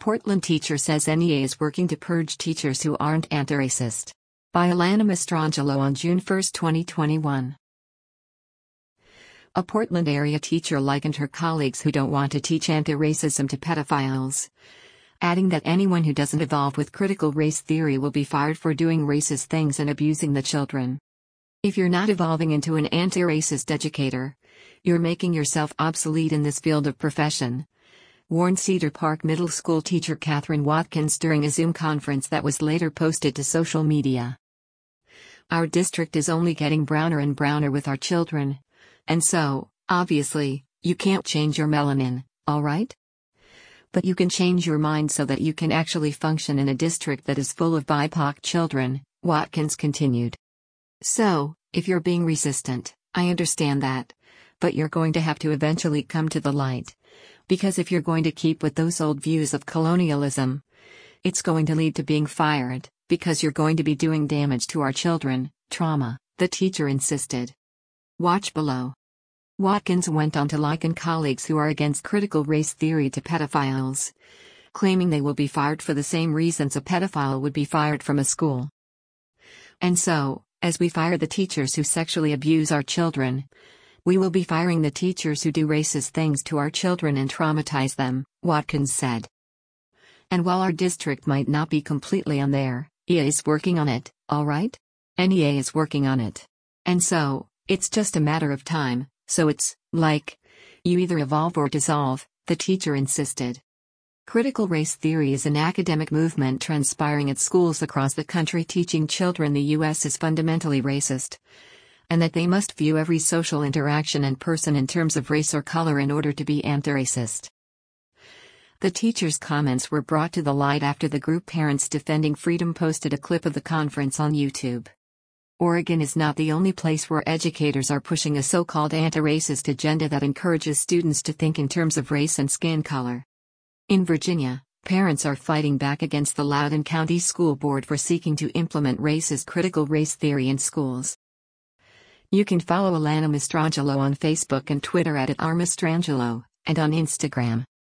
Portland teacher says NEA is working to purge teachers who aren't anti-racist. By Alana Mastrangelo on June 1, 2021. A Portland area teacher likened her colleagues who don't want to teach anti-racism to pedophiles, adding that anyone who doesn't evolve with critical race theory will be fired for doing racist things and abusing the children. If you're not evolving into an anti-racist educator, you're making yourself obsolete in this field of profession, warned Cedar Park Middle School teacher Catherine Watkins during a Zoom conference that was later posted to social media. Our district is only getting browner and browner with our children. And so, obviously, you can't change your melanin, alright? But you can change your mind so that you can actually function in a district that is full of BIPOC children, Watkins continued. So, if you're being resistant, I understand that. But you're going to have to eventually come to the light. Because if you're going to keep with those old views of colonialism, it's going to lead to being fired, because you're going to be doing damage to our children, trauma, the teacher insisted. Watch below. Watkins went on to liken colleagues who are against critical race theory to pedophiles, claiming they will be fired for the same reasons a pedophile would be fired from a school. And so, as we fire the teachers who sexually abuse our children, we will be firing the teachers who do racist things to our children and traumatize them, Watkins said. And while our district might not be completely on there, EA is working on it, alright? NEA is working on it. And so, it's just a matter of time. So it's, like, you either evolve or dissolve, the teacher insisted. Critical race theory is an academic movement transpiring at schools across the country teaching children the U.S. is fundamentally racist, and that they must view every social interaction and person in terms of race or color in order to be anti-racist. The teacher's comments were brought to the light after the group Parents Defending Freedom posted a clip of the conference on YouTube. Oregon is not the only place where educators are pushing a so-called anti-racist agenda that encourages students to think in terms of race and skin color. In Virginia, parents are fighting back against the Loudoun County School Board for seeking to implement racist critical race theory in schools. You can follow Alana Mastrangelo on Facebook and Twitter @RMastrangelo, and on Instagram.